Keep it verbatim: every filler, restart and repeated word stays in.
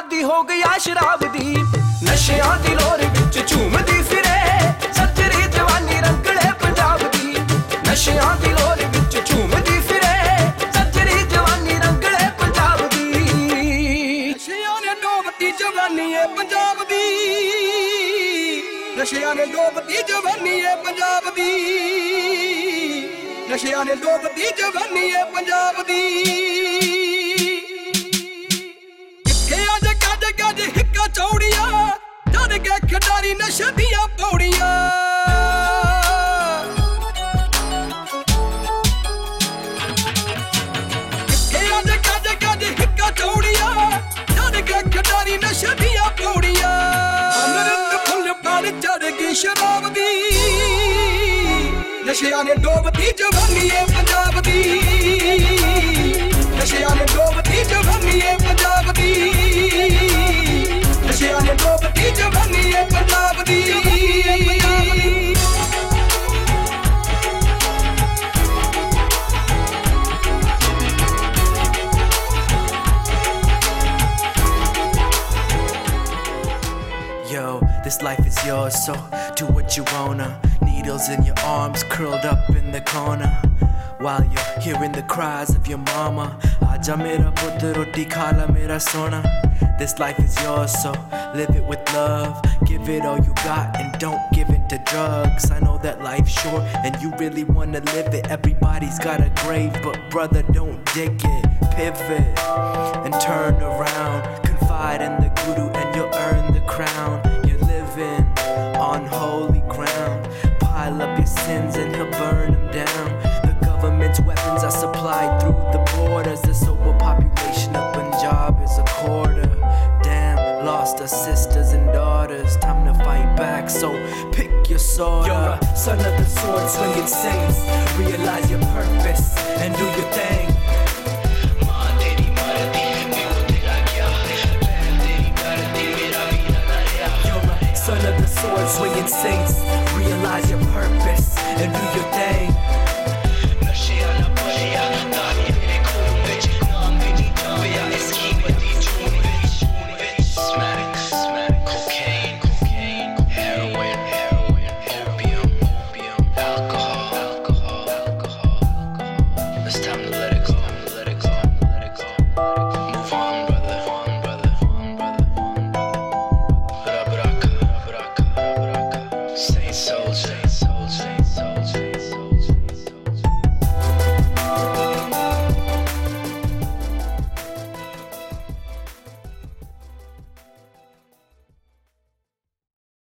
ਆਦੀ ਹੋ ਗਿਆ ਸ਼ਰਾਬ ਦੀ ਨਸ਼ਿਆਂ ਦੀ ਲੋਰ ਵਿੱਚ ਝੂਮਦੀ ਫਿਰੇ ਸੱਜਰੀ ਜਵਾਨੀ ਰੰਗਲੇ ਪੰਜਾਬ ਦੀ ਨਸ਼ਿਆਂ ਦੀ ਲੋਰ ਵਿੱਚ ਝੂਮਦੀ ਫਿਰੇ ਸੱਜਰੀ ਜਵਾਨੀ ਰੰਗਲੇ ਪੰਜਾਬ ਦੀ ਨਸ਼ਿਆਂ ਨੇ ਡੋਬਤੀ ਜਵਾਨੀ ਏ ਪੰਜਾਬ ਦੀ ਨਸ਼ਿਆਂ ਨੇ ਡੋਬਤੀ ਜਵਾਨੀ ਏ ਪੰਜਾਬ ਦੀ ਨਸ਼ਿਆਂ ਨੇ ਡੋਬਤੀ ਜਵਾਨੀ ਏ ਪੰਜਾਬ ਦੀ ਕਿੱਥੇ ਅੱਜ ਕੱਜ ਕੱਜ ਹਿੱਕਾ ਚੌੜੀਆਂ ਚੜ ਕੇ ਖਿਡਾਰੀ ਨਸ਼ੇ ਦੀਆਂ ਪੌੜੀਆਂ ਕਿੱਥੇ ਅੱਜ ਕੱਜ ਕੱਜ ਹਿੱਕਾ ਚੌੜੀਆਂ ਚੜ ਕੇ ਖਿਡਾਰੀ ਨਸ਼ੇ ਦੀਆਂ ਪੌੜੀਆਂ ਅਮਰਤ ਫੁੱਲ ਪਾਲ ਚੜ ਗਈ ਸ਼ਰਾਬ ਦੀ ਨਸ਼ਿਆਂ ਨੇ ਡੋਬਤੀ ਜਵਾਨੀ ਏ ਪੰਜਾਬ ਦੀ ਨਸ਼ਿਆਂ ਨੇ ਡੋਬਤੀ ਜਵਾਨੀ ਏ ਪੰਜਾਬ ਦੀ ਨਸ਼ਿਆਂ ਨੇ ਡੋਬਤੀ ਜਵਾਨੀ ਏ ਪੰਜਾਬ ਦੀ Yo, this life is yours, so do what you wanna. Needles in your arms, curled up in the corner, while you're hearing the cries of your mama. Aaja mera putt roti kha la mera sona. This life is yours, so live it with love. Give it all you got and don't give in to drugs. I know that life's short and you really wanna live it. Everybody's got a grave, but brother, don't dig it. Pivot and turn around. Confide in the guru and you'll earn the crown. You're living on holy ground. Pile up your sins and he'll burn them down. The government's weapons are supplied through the borders. The sober population of Punjab is a quarter. Damn, lost our sisters and daughters. Time to fight back, so pick your sword. You're a son of the sword swinging saints. Realize your purpose and do your thing. You're a son of the sword swinging saints. Realize your purpose and do your